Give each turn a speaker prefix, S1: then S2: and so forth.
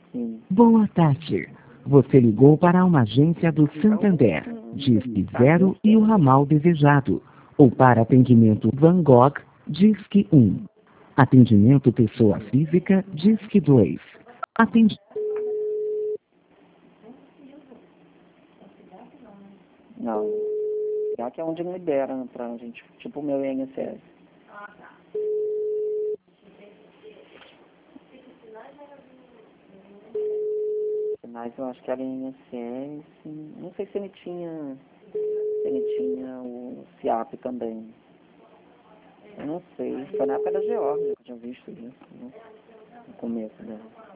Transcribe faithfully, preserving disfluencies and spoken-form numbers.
S1: Sim.
S2: Boa tarde. Você ligou para uma agência do Santander. Disque zero e o ramal desejado. Ou para atendimento Van Gogh, Disque um. Atendimento pessoa física, Disque dois. Atendi...
S1: Não. Já que é onde libera, né, pra gente, tipo o meu I N S S. Mas eu acho que era I N S S, não sei se ele tinha, se ele tinha o SIAP também. Eu não sei, foi na época da Geórgia que eu tinha visto isso, né? No começo dela.